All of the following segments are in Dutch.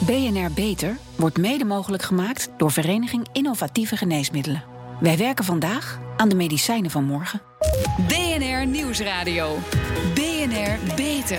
BNR Beter wordt mede mogelijk gemaakt door Vereniging Innovatieve Geneesmiddelen. Wij werken vandaag aan de medicijnen van morgen. BNR Nieuwsradio. BNR Beter.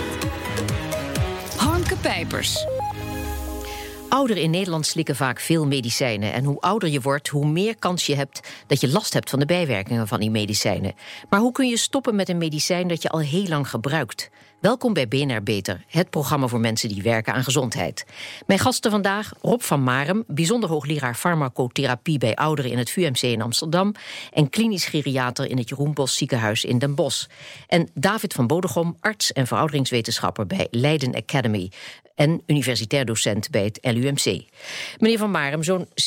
Harmke Pijpers. Ouderen in Nederland slikken vaak veel medicijnen. En hoe ouder je wordt, hoe meer kans je hebt dat je last hebt van de bijwerkingen van die medicijnen. Maar hoe kun je stoppen met een medicijn dat je al heel lang gebruikt? Welkom bij BNR Beter, het programma voor mensen die werken aan gezondheid. Mijn gasten vandaag, Rob van Marem, bijzonder hoogleraar farmacotherapie bij ouderen in het VUMC in Amsterdam en klinisch geriater in het Jeroen Bosch ziekenhuis in Den Bosch. En David van Bodegom, arts en verouderingswetenschapper bij Leiden Academy en universitair docent bij het LUMC. Meneer van Marem, zo'n 750.000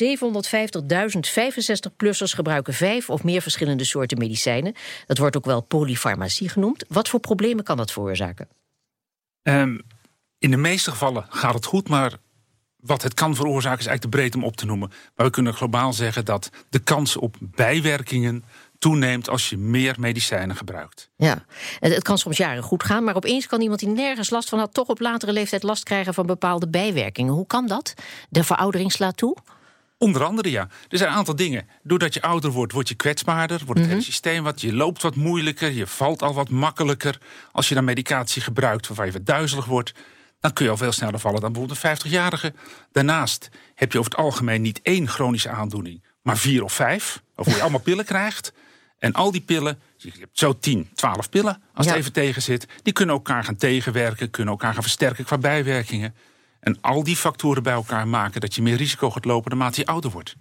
65-plussers gebruiken 5 of meer verschillende soorten medicijnen. Dat wordt ook wel polyfarmacie genoemd. Wat voor problemen kan dat veroorzaken? In de meeste gevallen gaat het goed, maar wat het kan veroorzaken is eigenlijk te breed om op te noemen. Maar we kunnen globaal zeggen dat de kans op bijwerkingen toeneemt als je meer medicijnen gebruikt. Ja, het kan soms jaren goed gaan, maar opeens kan iemand die nergens last van had toch op latere leeftijd last krijgen van bepaalde bijwerkingen. Hoe kan dat? De veroudering slaat toe? Onder andere, ja. Er zijn een aantal dingen. Doordat je ouder wordt, word je kwetsbaarder. Wordt het hele systeem wat. Je loopt wat moeilijker. Je valt al wat makkelijker. Als je dan medicatie gebruikt waarvan je wat duizelig wordt, dan kun je al veel sneller vallen dan bijvoorbeeld een 50-jarige. Daarnaast heb je over het algemeen niet 1 chronische aandoening, maar 4 of 5. Waarvoor je allemaal pillen krijgt. En al die pillen, je hebt zo 10, 12 pillen, als het even tegen zit, die kunnen elkaar gaan tegenwerken, kunnen elkaar gaan versterken qua bijwerkingen. En al die factoren bij elkaar maken dat je meer risico gaat lopen naarmate je ouder wordt.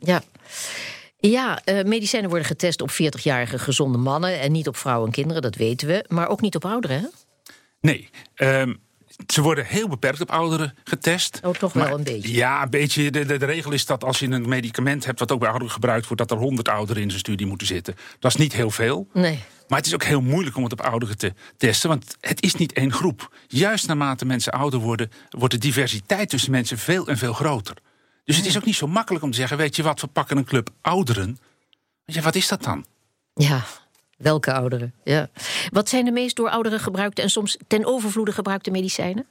Ja, medicijnen worden getest op 40-jarige gezonde mannen en niet op vrouwen en kinderen, dat weten we. Maar ook niet op ouderen, hè? Nee, ze worden heel beperkt op ouderen getest. Oh, toch wel een beetje? Ja, een beetje. De regel is dat als je een medicament hebt wat ook bij ouderen gebruikt wordt, dat er 100 ouderen in zijn studie moeten zitten. Dat is niet heel veel. Nee. Maar het is ook heel moeilijk om het op ouderen te testen, want het is niet één groep. Juist naarmate mensen ouder worden, wordt de diversiteit tussen mensen veel en veel groter. Dus het is ook niet zo makkelijk om te zeggen, weet je wat, we pakken een club ouderen. Ja, wat is dat dan? Ja, welke ouderen? Ja. Wat zijn de meest door ouderen gebruikte en soms ten overvloede gebruikte medicijnen?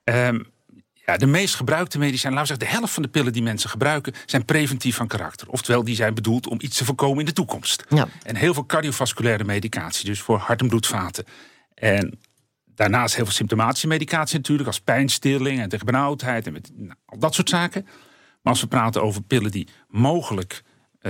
De meest gebruikte medicijnen, laten we zeggen, de helft van de pillen die mensen gebruiken, zijn preventief van karakter. Oftewel, die zijn bedoeld om iets te voorkomen in de toekomst. Ja. En heel veel cardiovasculaire medicatie, dus voor hart- en bloedvaten. En daarnaast heel veel symptomatische medicatie natuurlijk, als pijnstilling en tegen benauwdheid en al dat soort zaken. Maar als we praten over pillen die mogelijk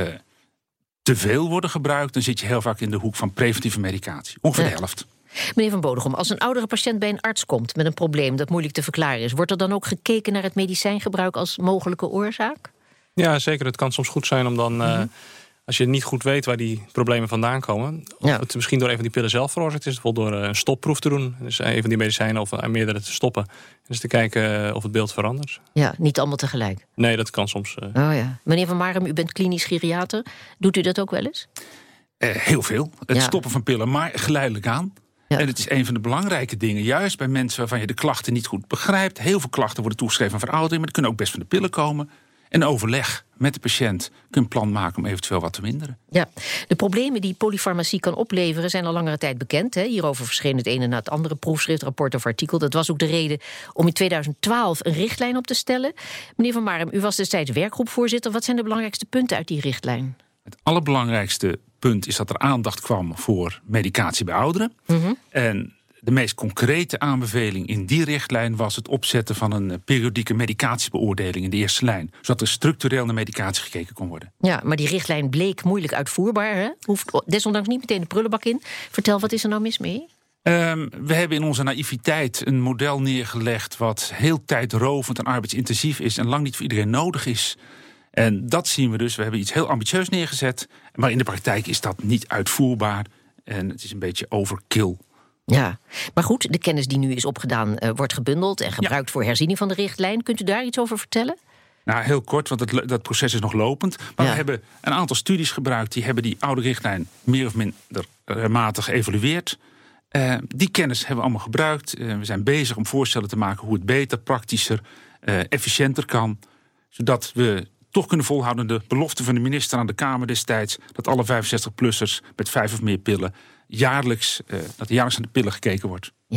te veel worden gebruikt, dan zit je heel vaak in de hoek van preventieve medicatie. Ongeveer de helft. Meneer Van Bodegom, als een oudere patiënt bij een arts komt met een probleem dat moeilijk te verklaren is, wordt er dan ook gekeken naar het medicijngebruik als mogelijke oorzaak? Ja, zeker. Het kan soms goed zijn om dan, als je niet goed weet waar die problemen vandaan komen, of het misschien door een van die pillen zelf veroorzaakt is, bijvoorbeeld door een stopproef te doen. Dus een van die medicijnen of meerdere te stoppen. Dus te kijken of het beeld verandert. Ja, niet allemaal tegelijk. Nee, dat kan soms. Meneer Van Marem, u bent klinisch geriater. Doet u dat ook wel eens? Heel veel. Het stoppen van pillen, maar geleidelijk aan. Ja. En het is een van de belangrijke dingen, juist bij mensen waarvan je de klachten niet goed begrijpt. Heel veel klachten worden toegeschreven aan veroudering, maar dat kunnen ook best van de pillen komen. En overleg met de patiënt kun je een plan maken om eventueel wat te minderen. Ja, de problemen die polyfarmacie kan opleveren zijn al langere tijd bekend. Hè? Hierover verscheen het ene na het andere proefschrift, rapport of artikel. Dat was ook de reden om in 2012 een richtlijn op te stellen. Meneer Van Marem, u was destijds werkgroepvoorzitter. Wat zijn de belangrijkste punten uit die richtlijn? Het allerbelangrijkste punt is dat er aandacht kwam voor medicatie bij ouderen. En de meest concrete aanbeveling in die richtlijn was het opzetten van een periodieke medicatiebeoordeling in de eerste lijn, zodat er structureel naar medicatie gekeken kon worden. Ja, maar die richtlijn bleek moeilijk uitvoerbaar. Hè? Hoeft desondanks niet meteen de prullenbak in. Vertel, wat is er nou mis mee? We hebben in onze naïviteit een model neergelegd wat heel tijdrovend en arbeidsintensief is en lang niet voor iedereen nodig is. En dat zien we dus. We hebben iets heel ambitieus neergezet, maar in de praktijk is dat niet uitvoerbaar en het is een beetje overkill. Ja, maar goed, de kennis die nu is opgedaan wordt gebundeld en gebruikt voor herziening van de richtlijn. Kunt u daar iets over vertellen? Nou, heel kort, want dat proces is nog lopend. Maar we hebben een aantal studies gebruikt, die hebben die oude richtlijn meer of minder matig geëvalueerd. Die kennis hebben we allemaal gebruikt. We zijn bezig om voorstellen te maken hoe het beter, praktischer, efficiënter kan. Zodat we toch kunnen volhouden de belofte van de minister aan de Kamer destijds, dat alle 65-plussers met 5 of meer pillen jaarlijks aan de pillen gekeken wordt. Ja,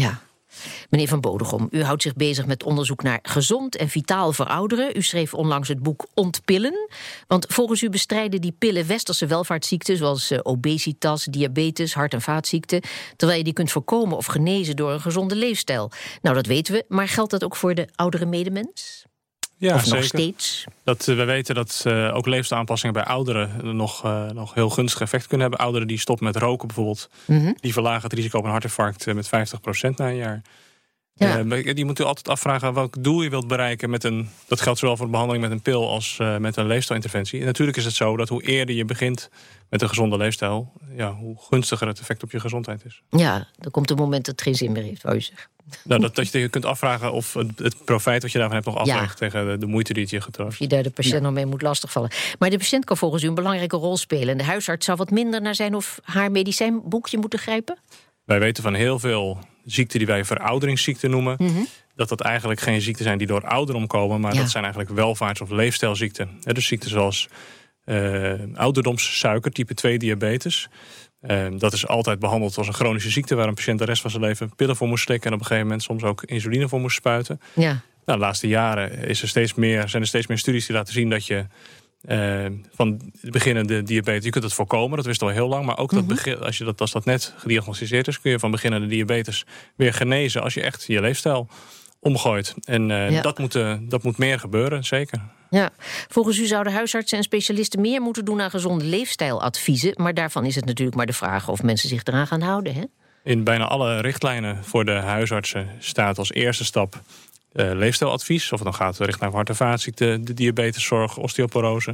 Meneer Van Bodegom, u houdt zich bezig met onderzoek naar gezond en vitaal verouderen. U schreef onlangs het boek Ontpillen. Want volgens u bestrijden die pillen westerse welvaartsziekten, zoals obesitas, diabetes, hart- en vaatziekten, terwijl je die kunt voorkomen of genezen door een gezonde leefstijl. Nou, dat weten we, maar geldt dat ook voor de oudere medemens? Ja, of zeker. nog steeds? We weten dat ook leefstijlaanpassingen bij ouderen nog heel gunstig effect kunnen hebben. Ouderen die stoppen met roken bijvoorbeeld, die verlagen het risico op een hartinfarct met 50% na een jaar. Ja. Die moet u altijd afvragen welk doel je wilt bereiken dat geldt zowel voor de behandeling met een pil als met een leefstijlinterventie. En natuurlijk is het zo dat hoe eerder je begint met een gezonde leefstijl, hoe gunstiger het effect op je gezondheid is. Ja, er komt een moment dat het geen zin meer heeft, wou je zeggen. Nou, dat je kunt afvragen of het profijt wat je daarvan hebt nog afweegt tegen de moeite die het je getroost. Of je daar de patiënt nog mee moet lastigvallen. Maar de patiënt kan volgens u een belangrijke rol spelen. En de huisarts zou wat minder naar zijn of haar medicijnboekje moeten grijpen? Wij weten van heel veel ziekten die wij verouderingsziekten noemen, dat eigenlijk geen ziekten zijn die door ouderdom komen, maar dat zijn eigenlijk welvaarts- of leefstijlziekten. Dus ziekten zoals ouderdomssuiker, type 2 diabetes. Dat is altijd behandeld als een chronische ziekte waar een patiënt de rest van zijn leven pillen voor moest slikken en op een gegeven moment soms ook insuline voor moest spuiten. Ja. Nou, de laatste jaren zijn er steeds meer studies die laten zien dat je van de beginnende diabetes, je kunt het voorkomen, dat wisten we al heel lang, maar ook als dat net gediagnosticeerd is, kun je van beginnende diabetes weer genezen als je echt je leefstijl omgooit. En dat moet meer gebeuren, zeker. Ja, volgens u zouden huisartsen en specialisten meer moeten doen aan gezonde leefstijladviezen, maar daarvan is het natuurlijk maar de vraag of mensen zich eraan gaan houden, hè? In bijna alle richtlijnen voor de huisartsen staat als eerste stap leefstijladvies. Of het dan gaat richting naar hart- en vaatziekten, de diabeteszorg, osteoporose.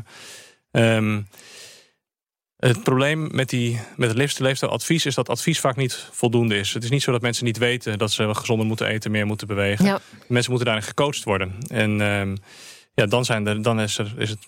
Het probleem met het leefstijladvies is dat advies vaak niet voldoende is. Het is niet zo dat mensen niet weten dat ze gezonder moeten eten, meer moeten bewegen. Ja. Mensen moeten daarin gecoacht worden. En dan is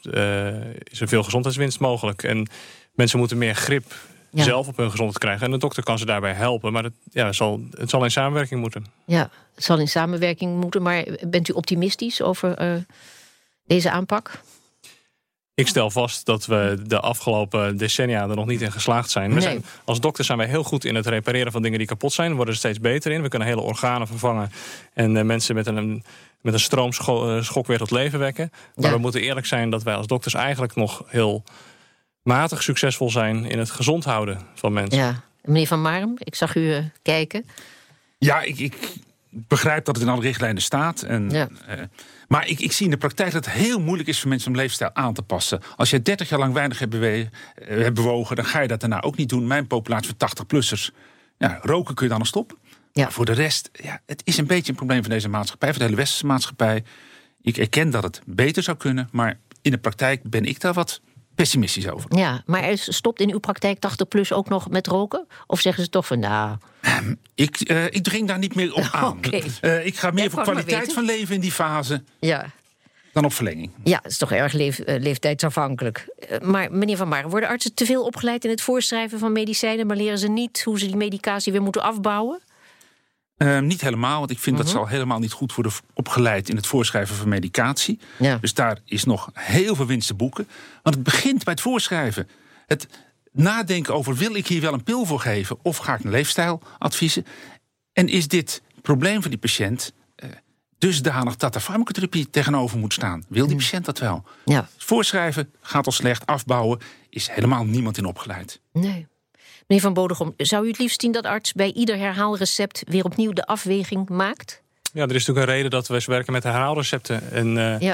er veel gezondheidswinst mogelijk. En mensen moeten meer grip zelf op hun gezondheid krijgen. En de dokter kan ze daarbij helpen. Maar het zal in samenwerking moeten. Ja, het zal in samenwerking moeten. Maar bent u optimistisch over deze aanpak? Ik stel vast dat we de afgelopen decennia er nog niet in geslaagd zijn. Als dokter zijn wij heel goed in het repareren van dingen die kapot zijn. We worden er steeds beter in. We kunnen hele organen vervangen. En mensen met een stroomschok weer tot leven wekken. Maar we moeten eerlijk zijn dat wij als dokters eigenlijk nog heel matig succesvol zijn in het gezond houden van mensen. Ja. Meneer Van Marem, ik zag u kijken. Ja, ik begrijp dat het in alle richtlijnen staat. Maar ik zie in de praktijk dat het heel moeilijk is voor mensen om leefstijl aan te passen. Als je 30 jaar lang weinig hebt bewogen, dan ga je dat daarna ook niet doen. Mijn populatie van 80-plussers, roken kun je dan nog stoppen. Ja. Maar voor de rest, het is een beetje een probleem van deze maatschappij, van de hele westerse maatschappij. Ik erken dat het beter zou kunnen, maar in de praktijk ben ik daar wat pessimistisch over. Ja, maar stopt in uw praktijk 80-plus ook nog met roken? Of zeggen ze toch van Ik dring daar niet meer op aan. Okay. Ik ga meer voor kwaliteit van leven in die fase dan op verlenging. Ja, het is toch erg leeftijdsafhankelijk. Maar meneer Van Marem, worden artsen te veel opgeleid in het voorschrijven van medicijnen, maar leren ze niet hoe ze die medicatie weer moeten afbouwen? Niet helemaal, want ik vind dat ze al helemaal niet goed worden opgeleid in het voorschrijven van medicatie. Ja. Dus daar is nog heel veel winst te boeken. Want het begint bij het voorschrijven. Het nadenken over, wil ik hier wel een pil voor geven of ga ik een leefstijladviezen? En is dit probleem van die patiënt dusdanig dat er farmacotherapie tegenover moet staan? Wil die patiënt dat wel? Ja. Voorschrijven gaat al slecht, afbouwen is helemaal niemand in opgeleid. Nee. Meneer Van Bodegom, zou u het liefst zien dat arts bij ieder herhaalrecept weer opnieuw de afweging maakt? Ja, er is natuurlijk een reden dat we werken met herhaalrecepten. En,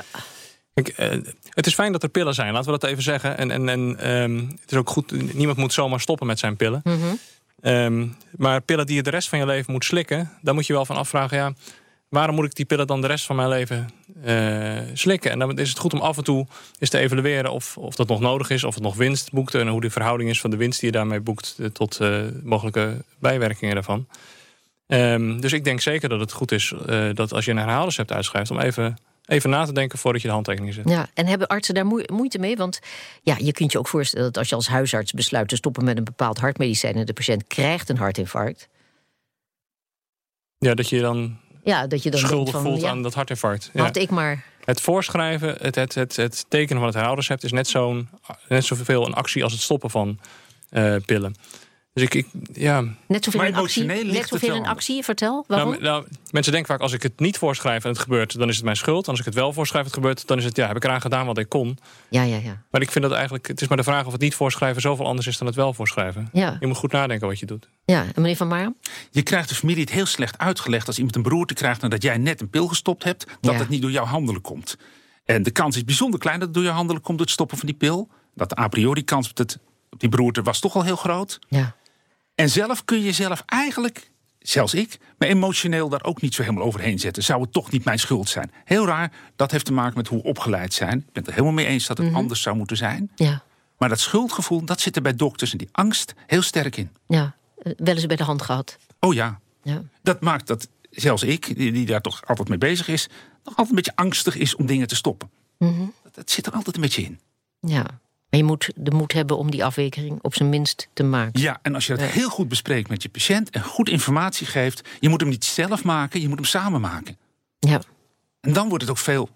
het is fijn dat er pillen zijn, laten we dat even zeggen. En het is ook goed, niemand moet zomaar stoppen met zijn pillen. Maar pillen die je de rest van je leven moet slikken, daar moet je wel van afvragen, waarom moet ik die pillen dan de rest van mijn leven slikken? En dan is het goed om af en toe eens te evalueren of dat nog nodig is, of het nog winst boekt en hoe de verhouding is van de winst die je daarmee boekt tot mogelijke bijwerkingen daarvan. Dus ik denk zeker dat het goed is dat als je een herhaalrecept uitschrijft, om even na te denken voordat je de handtekening zet. Ja, en hebben artsen daar moeite mee? Want je kunt je ook voorstellen dat als je als huisarts besluit te stoppen met een bepaald hartmedicijn en de patiënt krijgt een hartinfarct. Ja, dat je dan schuldig voelt aan dat hartinfarct. Had ik maar. Het voorschrijven, het tekenen van het herhaalrecept is net zoveel een actie als het stoppen van pillen. Dus Net zoveel in actie, vertel. Waarom? Nou, mensen denken vaak, als ik het niet voorschrijf en het gebeurt, dan is het mijn schuld. Als ik het wel voorschrijf en het gebeurt, dan is het, heb ik eraan gedaan wat ik kon. Ja. Maar ik vind dat eigenlijk, het is maar de vraag of het niet voorschrijven zoveel anders is dan het wel voorschrijven. Ja. Je moet goed nadenken wat je doet. Ja, en meneer Van Marem? Je krijgt de familie het heel slecht uitgelegd als iemand een beroerte krijgt nadat jij net een pil gestopt hebt, dat het niet door jouw handelen komt. En de kans is bijzonder klein dat het door jouw handelen komt door het stoppen van die pil. Dat de a priori kans op die beroerte was toch al heel groot. Ja. En zelf kun je jezelf eigenlijk, zelfs ik, maar emotioneel daar ook niet zo helemaal overheen zetten. Zou het toch niet mijn schuld zijn? Heel raar, dat heeft te maken met hoe we opgeleid zijn. Ik ben het er helemaal mee eens dat het anders zou moeten zijn. Ja. Maar dat schuldgevoel, dat zit er bij dokters en die angst heel sterk in. Ja, wel eens bij de hand gehad. Oh ja. Ja. Dat maakt dat zelfs ik, die daar toch altijd mee bezig is, nog altijd een beetje angstig is om dingen te stoppen. Dat zit er altijd een beetje in. Ja. Maar je moet de moed hebben om die afweging op zijn minst te maken. Ja, en als je dat heel goed bespreekt met je patiënt en goed informatie geeft, je moet hem niet zelf maken, je moet hem samen maken. Ja. En dan wordt het ook veel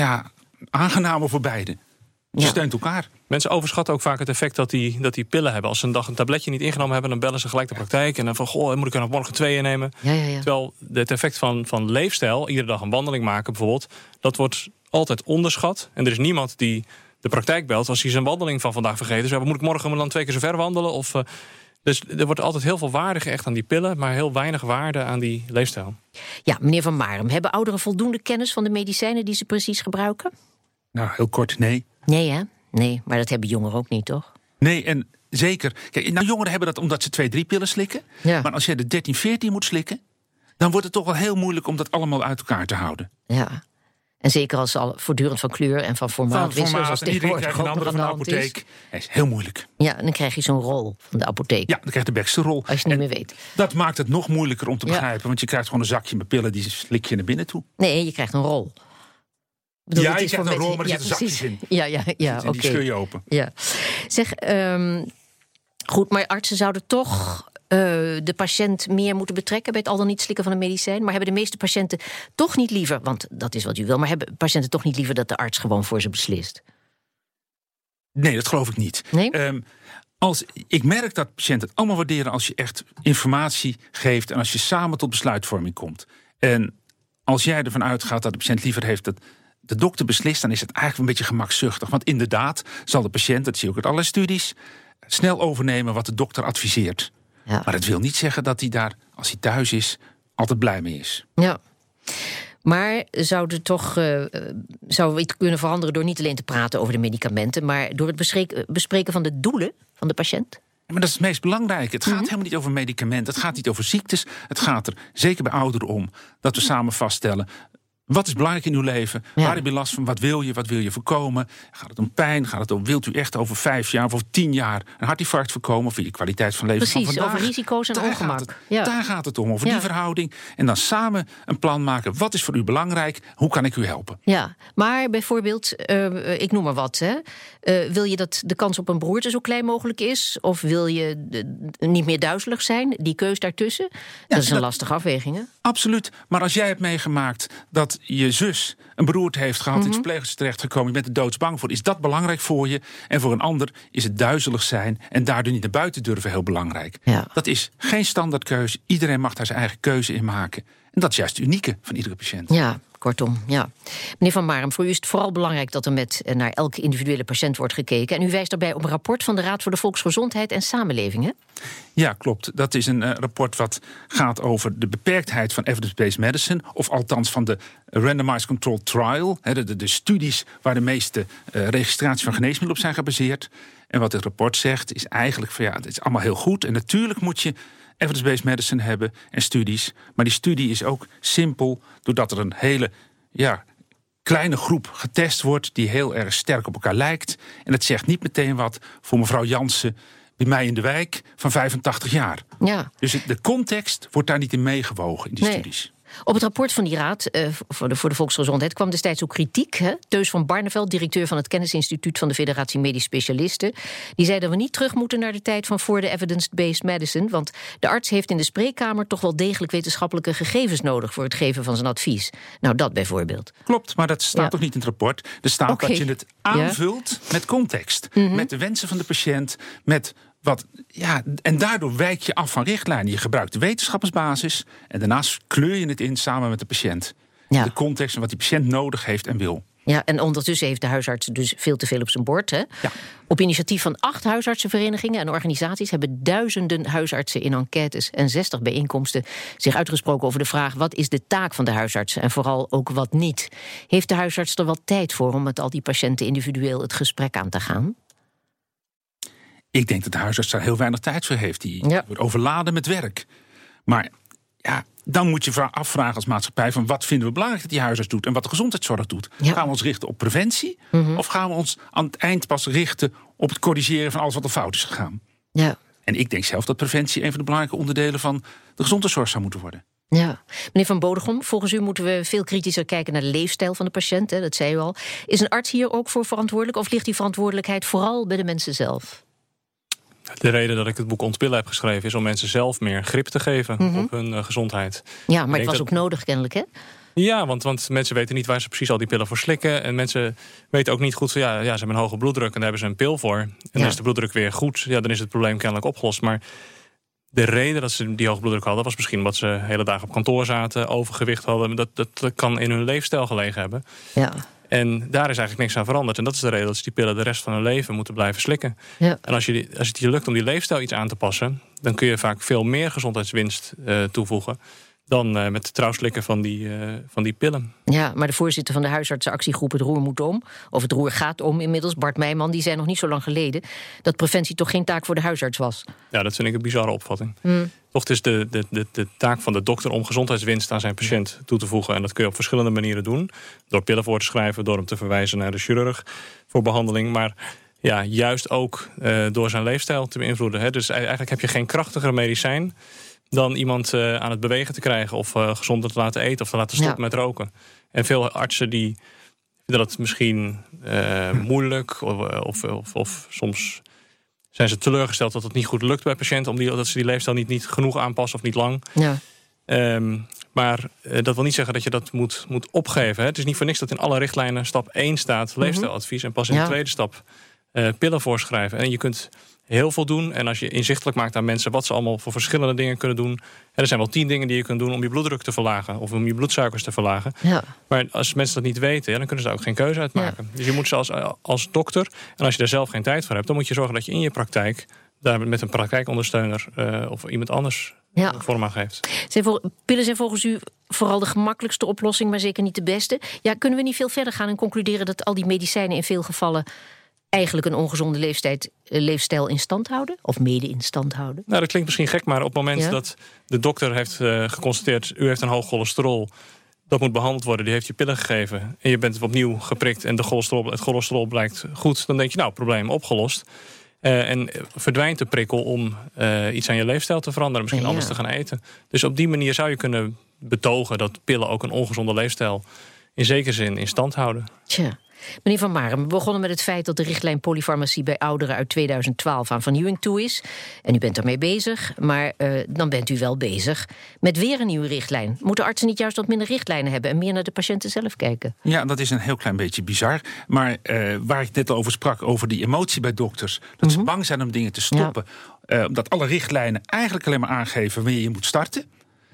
aangenamer voor beiden. Je steunt elkaar. Mensen overschatten ook vaak het effect dat die pillen hebben. Als ze een dag een tabletje niet ingenomen hebben, dan bellen ze gelijk de praktijk. En dan van, moet ik er nog morgen 2 innemen? Ja. Terwijl het effect van leefstijl, iedere dag een wandeling maken bijvoorbeeld, dat wordt altijd onderschat. En er is niemand die de praktijk belt als hij zijn wandeling van vandaag vergeten is. Moet ik morgen dan 2 keer zo ver wandelen? Dus er wordt altijd heel veel waarde gehecht aan die pillen, maar heel weinig waarde aan die leefstijl. Ja, meneer Van Marem, hebben ouderen voldoende kennis van de medicijnen die ze precies gebruiken? Nou, heel kort, nee. Nee, hè? Nee, maar dat hebben jongeren ook niet, toch? Nee, en zeker. Kijk, jongeren hebben dat omdat ze 2-3 pillen slikken. Ja. Maar als jij de 13-14 moet slikken, dan wordt het toch wel heel moeilijk om dat allemaal uit elkaar te houden. Ja. En zeker als ze al voortdurend van kleur en van formaat wisselen. Zoals iedereen krijgt een andere van de apotheek. Dat is heel moeilijk. Ja, en dan krijg je zo'n rol van de apotheek. Ja, dan krijg je de bekste rol. Als je het niet meer weet. Dat maakt het nog moeilijker om te begrijpen. Want je krijgt gewoon een zakje met pillen, die slik je naar binnen toe. Nee, je krijgt een rol. Je krijgt een rol, maar er zitten zakjes in. Ja, oké. Die scheur je open. Ja. Zeg, goed, maar artsen zouden toch de patiënt meer moeten betrekken bij het al dan niet slikken van een medicijn. Maar hebben de meeste patiënten toch niet liever, want dat is wat u wil, maar hebben patiënten toch niet liever dat de arts gewoon voor ze beslist? Nee, dat geloof ik niet. Nee? Ik merk dat patiënten het allemaal waarderen als je echt informatie geeft en als je samen tot besluitvorming komt. En als jij ervan uitgaat dat de patiënt liever heeft dat de dokter beslist, dan is het eigenlijk een beetje gemakzuchtig. Want inderdaad zal de patiënt, dat zie je ook uit allerlei studies, snel overnemen wat de dokter adviseert. Ja. Maar dat wil niet zeggen dat hij daar, als hij thuis is, altijd blij mee is. Ja. Maar zou we iets kunnen veranderen door niet alleen te praten over de medicamenten, maar door het bespreken van de doelen van de patiënt? Ja, maar dat is het meest belangrijke. Het gaat helemaal niet over medicamenten, het gaat niet over ziektes. Het gaat er, zeker bij ouderen, om dat we samen vaststellen: wat is belangrijk in uw leven? Ja. Waar heb je last van? Wat wil je voorkomen? Gaat het om pijn? Wilt u echt over 5 jaar of over 10 jaar een hartinfarct voorkomen? Of wil je kwaliteit van leven van vandaag? Over risico's en ongemak. Daar gaat het om, over die verhouding. En dan samen een plan maken. Wat is voor u belangrijk? Hoe kan ik u helpen? Ja, maar bijvoorbeeld, ik noem maar wat. Hè. Wil je dat de kans op een beroerte zo klein mogelijk is? Of wil je niet meer duizelig zijn? Die keus daartussen? Dat is een lastige afweging, hè? Absoluut. Maar als jij hebt meegemaakt dat je zus een beroerte heeft gehad, in het verpleeghuis terechtgekomen, je bent er doodsbang voor, is dat belangrijk voor je? En voor een ander is het duizelig zijn en daardoor niet naar buiten durven heel belangrijk. Ja. Dat is geen standaardkeuze. Iedereen mag daar zijn eigen keuze in maken. En dat is juist het unieke van iedere patiënt. Ja, kortom, ja. Meneer Van Marem, voor u is het vooral belangrijk dat er naar elke individuele patiënt wordt gekeken. En u wijst daarbij op een rapport van de Raad voor de Volksgezondheid en Samenleving, hè? Ja, klopt. Dat is een rapport wat gaat over de beperktheid van evidence-based medicine, of althans van de randomized controlled trial, de studies waar de meeste registratie van geneesmiddelen op zijn gebaseerd. En wat het rapport zegt is eigenlijk van het is allemaal heel goed. En natuurlijk moet je evidence-based medicine hebben en studies. Maar die studie is ook simpel, doordat er een hele kleine groep getest wordt die heel erg sterk op elkaar lijkt. En het zegt niet meteen wat voor mevrouw Jansen bij mij in de wijk van 85 jaar. Ja. Dus de context wordt daar niet in meegewogen in die studies. Op het rapport van die Raad voor de Volksgezondheid kwam destijds ook kritiek. Hè? Teus van Barneveld, directeur van het Kennisinstituut van de Federatie Medisch Specialisten, die zei dat we niet terug moeten naar de tijd van voor de evidence-based medicine, want de arts heeft in de spreekkamer toch wel degelijk wetenschappelijke gegevens nodig voor het geven van zijn advies. Nou, dat bijvoorbeeld. Klopt, maar dat staat toch niet in het rapport. Er staat dat je het aanvult met context. Met de wensen van de patiënt, met En daardoor wijk je af van richtlijnen. Je gebruikt de wetenschapsbasis en daarnaast kleur je het in samen met de patiënt. Ja. De context en wat die patiënt nodig heeft en wil. Ja, en ondertussen heeft de huisarts dus veel te veel op zijn bord. Hè? Ja. Op initiatief van 8 huisartsenverenigingen en organisaties hebben duizenden huisartsen in enquêtes en 60 bijeenkomsten zich uitgesproken over de vraag: wat is de taak van de huisarts en vooral ook wat niet? Heeft de huisarts er wel tijd voor om met al die patiënten individueel het gesprek aan te gaan? Ik denk dat de huisarts daar heel weinig tijd voor heeft. Die wordt overladen met werk. Maar dan moet je afvragen als maatschappij van wat vinden we belangrijk dat die huisarts doet en wat de gezondheidszorg doet. Ja. Gaan we ons richten op preventie? Of gaan we ons aan het eind pas richten op het corrigeren van alles wat er fout is gegaan? Ja. En ik denk zelf dat preventie een van de belangrijke onderdelen van de gezondheidszorg zou moeten worden. Ja. Meneer Van Bodegom, volgens u moeten we veel kritischer kijken naar de leefstijl van de patiënt. Hè, dat zei u al. Is een arts hier ook voor verantwoordelijk of ligt die verantwoordelijkheid vooral bij de mensen zelf? De reden dat ik het boek Ontpillen heb geschreven is om mensen zelf meer grip te geven op hun gezondheid. Ja, maar het was ook nodig kennelijk, hè? Ja, want mensen weten niet waar ze precies al die pillen voor slikken. En mensen weten ook niet goed, ze hebben een hoge bloeddruk en daar hebben ze een pil voor. En dan is de bloeddruk weer goed. Ja, dan is het probleem kennelijk opgelost. Maar de reden dat ze die hoge bloeddruk hadden was misschien omdat ze hele dagen op kantoor zaten, overgewicht hadden. Dat kan in hun leefstijl gelegen hebben. Ja. En daar is eigenlijk niks aan veranderd. En dat is de reden dat ze die pillen de rest van hun leven moeten blijven slikken. Ja. En als het je lukt om die leefstijl iets aan te passen, dan kun je vaak veel meer gezondheidswinst toevoegen dan met het trouw slikken van die pillen. Ja, maar de voorzitter van de huisartsenactiegroep Het Roer Moet Om, of Het Roer Gaat Om inmiddels, Bart Meijman, die zei nog niet zo lang geleden dat preventie toch geen taak voor de huisarts was. Ja, dat vind ik een bizarre opvatting. Toch, het is de taak van de dokter om gezondheidswinst aan zijn patiënt toe te voegen. En dat kun je op verschillende manieren doen. Door pillen voor te schrijven, door hem te verwijzen naar de chirurg voor behandeling. Maar juist ook door zijn leefstijl te beïnvloeden. Hè. Dus eigenlijk heb je geen krachtiger medicijn dan iemand aan het bewegen te krijgen of gezonder te laten eten of te laten stoppen met roken. En veel artsen die vinden dat misschien moeilijk of soms zijn ze teleurgesteld dat het niet goed lukt bij patiënten, omdat ze die leefstijl niet genoeg aanpassen of niet lang. Ja. Maar dat wil niet zeggen dat je dat moet opgeven. Hè. Het is niet voor niks dat in alle richtlijnen stap 1 staat leefstijladvies en pas in de tweede stap pillen voorschrijven. En je kunt heel veel doen. En als je inzichtelijk maakt aan mensen wat ze allemaal voor verschillende dingen kunnen doen. Er zijn wel 10 dingen die je kunt doen om je bloeddruk te verlagen of om je bloedsuikers te verlagen. Ja. Maar als mensen dat niet weten, dan kunnen ze daar ook geen keuze uit maken. Ja. Dus je moet ze als dokter, en als je daar zelf geen tijd voor hebt, dan moet je zorgen dat je in je praktijk daar met een praktijkondersteuner of iemand anders vorm aan geeft. Pillen zijn volgens u vooral de gemakkelijkste oplossing, maar zeker niet de beste. Ja, kunnen we niet veel verder gaan en concluderen dat al die medicijnen in veel gevallen eigenlijk een ongezonde leefstijl in stand houden? Of mede in stand houden? Nou, dat klinkt misschien gek, maar op het moment dat de dokter heeft geconstateerd, u heeft een hoog cholesterol, dat moet behandeld worden, die heeft je pillen gegeven en je bent opnieuw geprikt en het cholesterol blijkt goed, dan denk je, probleem opgelost. En verdwijnt de prikkel om iets aan je leefstijl te veranderen, misschien anders te gaan eten. Dus op die manier zou je kunnen betogen dat pillen ook een ongezonde leefstijl in zekere zin in stand houden. Tja. Meneer Van Maren, we begonnen met het feit dat de richtlijn polyfarmacie bij ouderen uit 2012 aan vernieuwing toe is. En u bent ermee bezig, maar dan bent u wel bezig met weer een nieuwe richtlijn. Moeten artsen niet juist wat minder richtlijnen hebben en meer naar de patiënten zelf kijken? Ja, dat is een heel klein beetje bizar. Maar waar ik net al over sprak, over die emotie bij dokters, dat ze bang zijn om dingen te stoppen, omdat alle richtlijnen eigenlijk alleen maar aangeven wanneer je moet starten,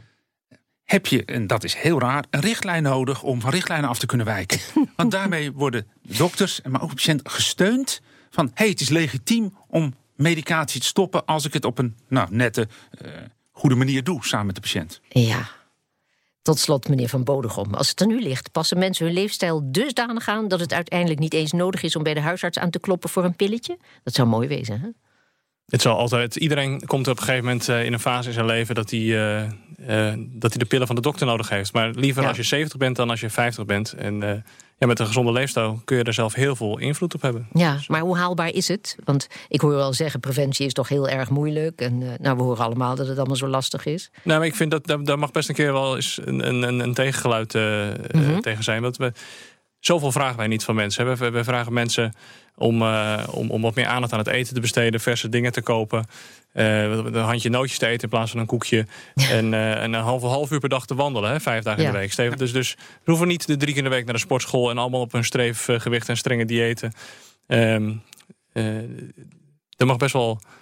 heb je, en dat is heel raar, een richtlijn nodig om van richtlijnen af te kunnen wijken. Want daarmee worden de dokters, maar ook de patiënt gesteund van, het is legitiem om medicatie te stoppen als ik het op een nette, goede manier doe samen met de patiënt. Ja. Tot slot, meneer Van Bodegom, als het aan u ligt, passen mensen hun leefstijl dusdanig aan dat het uiteindelijk niet eens nodig is om bij de huisarts aan te kloppen voor een pilletje? Dat zou mooi wezen, hè? Het zal altijd. Iedereen komt op een gegeven moment in een fase in zijn leven dat hij de pillen van de dokter nodig heeft. Maar liever als je 70 bent dan als je 50 bent. En met een gezonde leefstijl kun je er zelf heel veel invloed op hebben. Ja, maar hoe haalbaar is het? Want ik hoor wel zeggen, preventie is toch heel erg moeilijk. En we horen allemaal dat het allemaal zo lastig is. Nou, maar ik vind dat daar mag best een keer wel eens een tegengeluid tegen zijn. Want zoveel vragen wij niet van mensen. We vragen mensen om wat meer aandacht aan het eten te besteden, verse dingen te kopen, een handje nootjes te eten in plaats van een koekje. En een half uur per dag te wandelen, 5 dagen in de week. Steven. Dus we hoeven niet 3 keer in de week naar de sportschool en allemaal op een streefgewicht en strenge diëten. Er mag best wel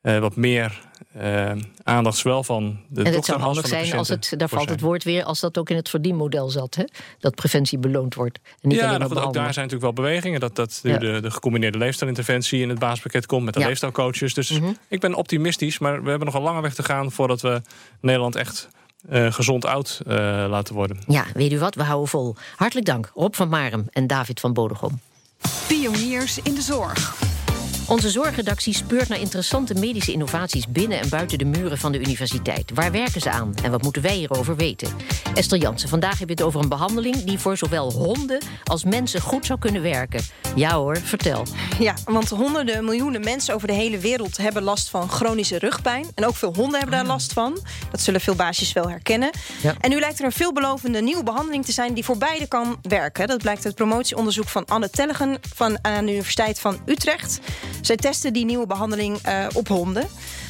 wat meer aandacht zowel van de dokter als van de patiënten. En het zou handig zijn, daar valt het woord weer, als dat ook in het verdienmodel zat. Hè? Dat preventie beloond wordt. En niet alleen maar ook daar zijn natuurlijk wel bewegingen. Dat nu de gecombineerde leefstijlinterventie in het basispakket komt met de leefstijlcoaches. Dus ik ben optimistisch, maar we hebben nog een lange weg te gaan voordat we Nederland echt gezond oud laten worden. Ja, weet u wat? We houden vol. Hartelijk dank, Rob van Marem en David van Bodegom. Pioniers in de zorg. Onze zorgredactie speurt naar interessante medische innovaties binnen en buiten de muren van de universiteit. Waar werken ze aan en wat moeten wij hierover weten? Esther Jansen, vandaag heb je het over een behandeling die voor zowel honden als mensen goed zou kunnen werken. Ja hoor, vertel. Ja, want honderden miljoenen mensen over de hele wereld hebben last van chronische rugpijn. En ook veel honden hebben daar last van. Dat zullen veel baasjes wel herkennen. Ja. En nu lijkt er een veelbelovende nieuwe behandeling te zijn die voor beide kan werken. Dat blijkt uit promotieonderzoek van Anne Tellegen aan de Universiteit van Utrecht. Zij testen die nieuwe behandeling op honden.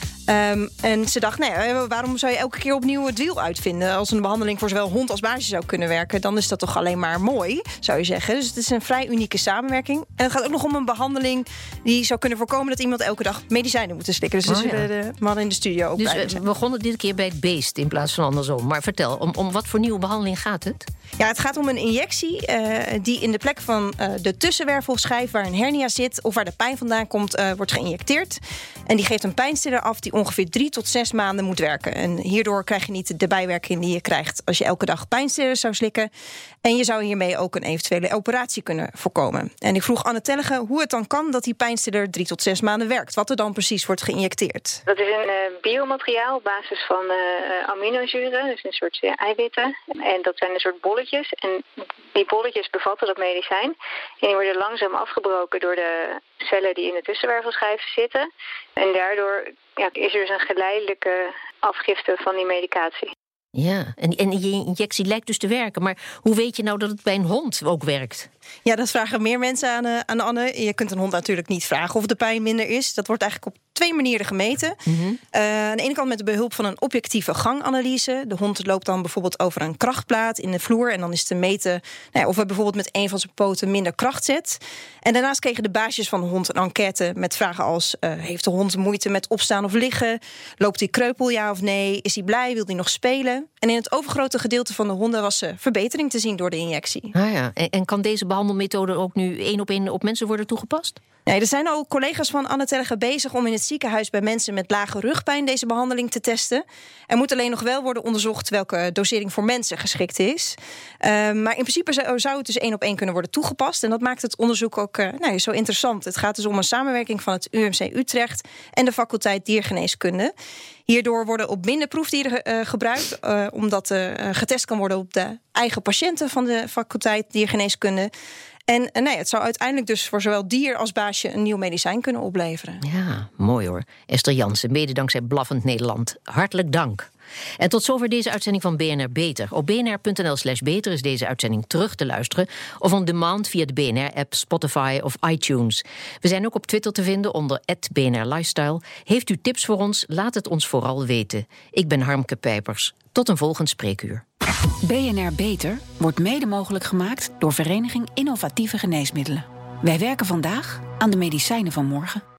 En ze dacht, waarom zou je elke keer opnieuw het wiel uitvinden? Als een behandeling voor zowel hond als baasje zou kunnen werken, dan is dat toch alleen maar mooi, zou je zeggen. Dus het is een vrij unieke samenwerking. En het gaat ook nog om een behandeling die zou kunnen voorkomen dat iemand elke dag medicijnen moet slikken. Dus zullen de mannen in de studio ook bij zijn. We begonnen dit keer bij het beest in plaats van andersom. Maar vertel, om wat voor nieuwe behandeling gaat het? Ja, het gaat om een injectie die in de plek van de tussenwervelschijf waar een hernia zit of waar de pijn vandaan komt, wordt geïnjecteerd. En die geeft een pijnstiller af die ongeveer 3 tot 6 maanden moet werken. En hierdoor krijg je niet de bijwerking die je krijgt als je elke dag pijnstillers zou slikken. En je zou hiermee ook een eventuele operatie kunnen voorkomen. En ik vroeg Anne Tellegen hoe het dan kan dat die pijnstiller 3 tot 6 maanden werkt. Wat er dan precies wordt geïnjecteerd. Dat is een biomateriaal op basis van aminozuren, dus een soort eiwitten. En dat zijn een soort bolletjes. En die bolletjes bevatten dat medicijn. En die worden langzaam afgebroken door de cellen die in de tussenwervelschijf zitten. En daardoor is er dus een geleidelijke afgifte van die medicatie. Ja, en je injectie lijkt dus te werken. Maar hoe weet je nou dat het bij een hond ook werkt? Ja, dat vragen meer mensen aan Anne. Je kunt een hond natuurlijk niet vragen of de pijn minder is. Dat wordt eigenlijk op 2 manieren gemeten. Mm-hmm. Aan de ene kant met de behulp van een objectieve ganganalyse. De hond loopt dan bijvoorbeeld over een krachtplaat in de vloer. En dan is te meten of hij bijvoorbeeld met een van zijn poten minder kracht zet. En daarnaast kregen de baasjes van de hond een enquête met vragen als: heeft de hond moeite met opstaan of liggen? Loopt hij kreupel, ja of nee? Is hij blij? Wil hij nog spelen? En in het overgrote gedeelte van de honden was verbetering te zien door de injectie. Ah ja. En kan deze behandelmethode ook nu 1 op 1 op mensen worden toegepast? Nee, er zijn al collega's van Anne Tellegen bezig om in het ziekenhuis bij mensen met lage rugpijn deze behandeling te testen. Er moet alleen nog wel worden onderzocht welke dosering voor mensen geschikt is. Maar in principe zou het dus 1 op 1 kunnen worden toegepast. En dat maakt het onderzoek ook zo interessant. Het gaat dus om een samenwerking van het UMC Utrecht en de faculteit diergeneeskunde. Hierdoor worden op minder proefdieren gebruikt, omdat getest kan worden op de eigen patiënten van de faculteit diergeneeskunde. En het zou uiteindelijk dus voor zowel dier als baasje een nieuw medicijn kunnen opleveren. Ja, mooi hoor. Esther Jansen, mede dankzij Blaffend Nederland. Hartelijk dank. En tot zover deze uitzending van BNR Beter. Op bnr.nl/beter is deze uitzending terug te luisteren of on demand via de BNR-app, Spotify of iTunes. We zijn ook op Twitter te vinden onder @BNR Lifestyle. Heeft u tips voor ons? Laat het ons vooral weten. Ik ben Harmke Pijpers. Tot een volgend spreekuur. BNR Beter wordt mede mogelijk gemaakt door Vereniging Innovatieve Geneesmiddelen. Wij werken vandaag aan de medicijnen van morgen.